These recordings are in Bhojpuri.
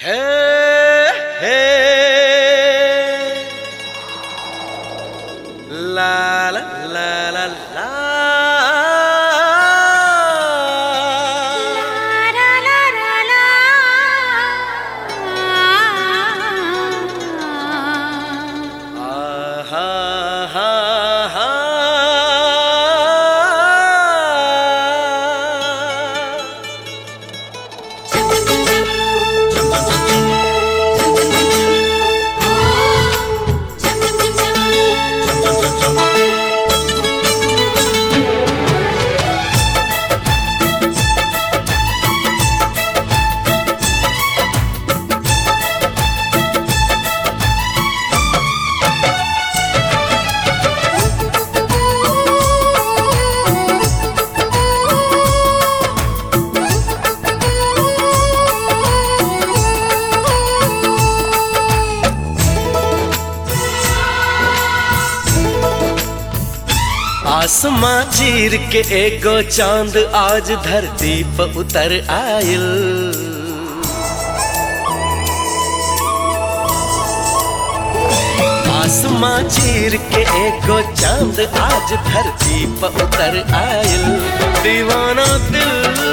हे हे ला ला ला ला ला आसमां चीर के एगो चांद आज धरती पर उतर आयल। आसमां चीर के एगो चांद आज धरती पर उतर आयल। दीवाना दिल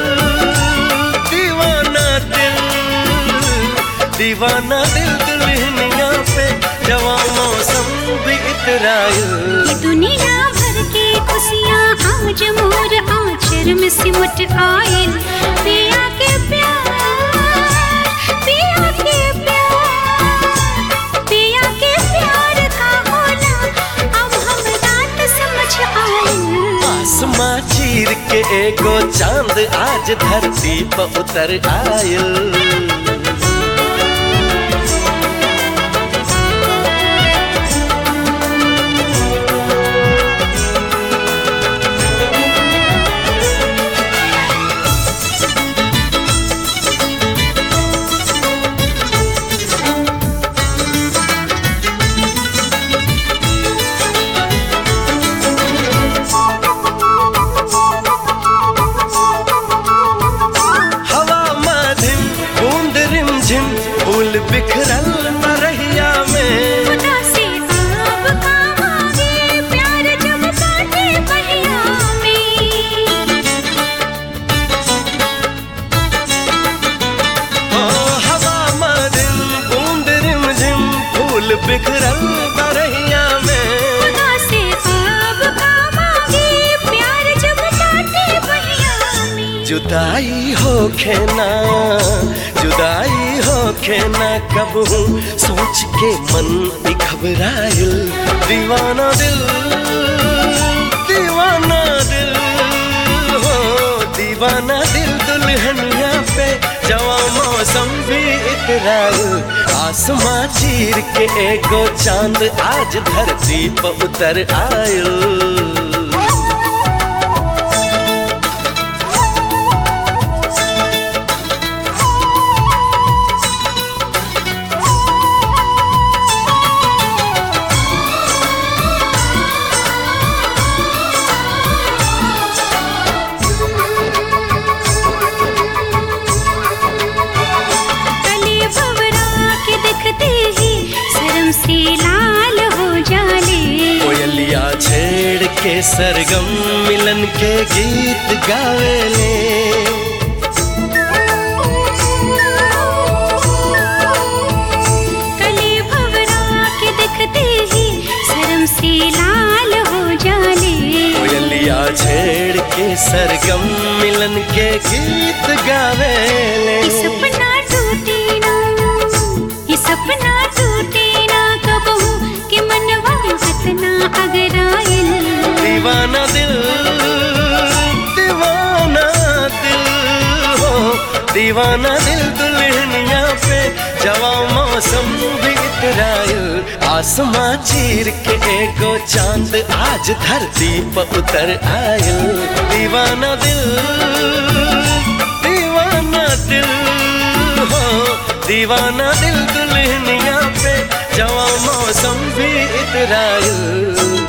दीवाना दिल दीवाना दिल दुल्हनिया पे जवां मौसम भी इतरायल। दुनिया भर के खुशियाँ आज मोर आंचल में सिमट आयल। पिया के प्यार पिया के प्यार पिया के प्यार का होना अब हम रात समझ आयल। आसमां चीर के एगो चांद आज धरती पर उतर आयल। फूल बिखरल मरहिया में खुदा से आप पावांगे प्यार जब बाटे बहिया में। ओ हवा मदिन बूंद रिमझिम फूल बिखरल मरहिया में। खुदा से आप पावांगे प्यार जब बाटे बहिया में। जुदाई होखे ना जुदाई होखे ना कबहू सोच के मन भी घबरायल। दीवाना दिल दीवाना दिल हो दीवाना दिल दुल्हनिया पे जवां मौसम भी इतरायल। आसमां चीर के एगो चांद आज धरती पर उतर आयल। से लाल हो जाले कोयलिया छेड़ के सरगम मिलन के गीत गावेले। कली भवरा के देखते ही शर्म से लाल हो जाले। कोयलिया छेड़ के सरगम मिलन के गीत गावेले। ये सपना टूटे ना ये सपना टूटे कि मनवा कितना अगरायल। दीवाना दिल दीवाना दिल हो दीवाना दिल दुल्हनिया पे जवां मौसम भी इतरायल। आसमां चीर के एगो चांद आज धरती पर उतर आयल। दीवाना दिल दीवाना दिल हो दीवाना दिल दुल्हनिया पे जवां मौसम भी इतरायल।